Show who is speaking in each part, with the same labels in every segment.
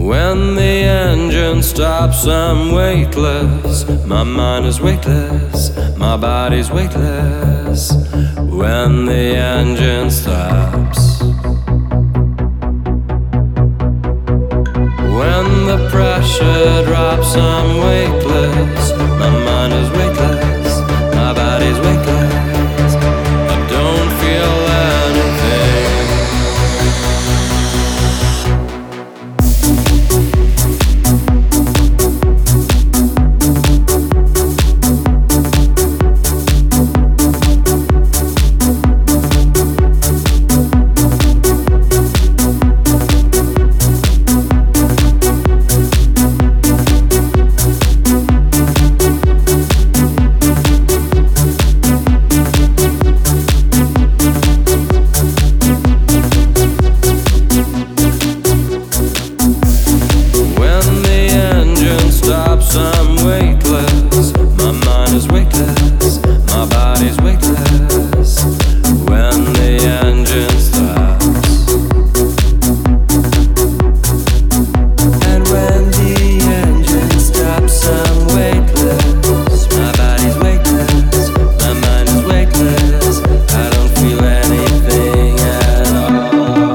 Speaker 1: When the engine stops, I'm weightless. My mind is weightless, my body's weightless. When the engine stops, when the pressure drops, I'm weightless. My mind is weightless, my body's weightless. I don't feel anything. I'm weightless, my mind is weightless, my body's weightless. When the engine stops, and when the engine stops, I'm weightless, my body's weightless, my mind is weightless. I don't feel anything at all.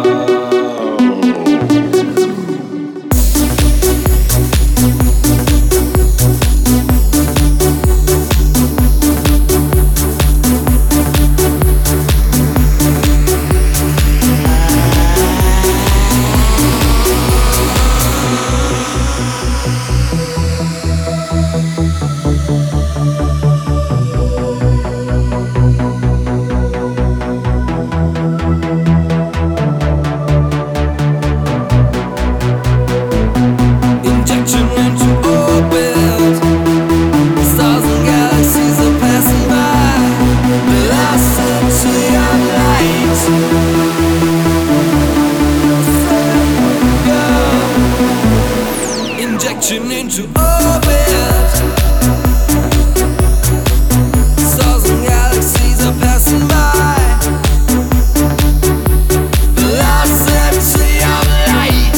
Speaker 1: Injection into orbit. Stars and galaxies are passing by. Velocity of light.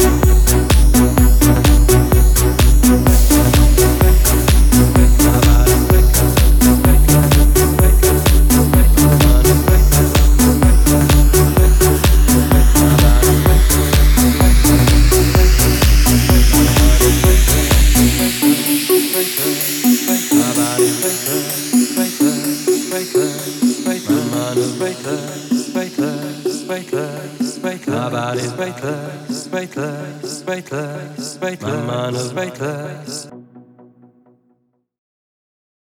Speaker 1: My body's weightless, weightless, weightless, weightless. My mind is weightless.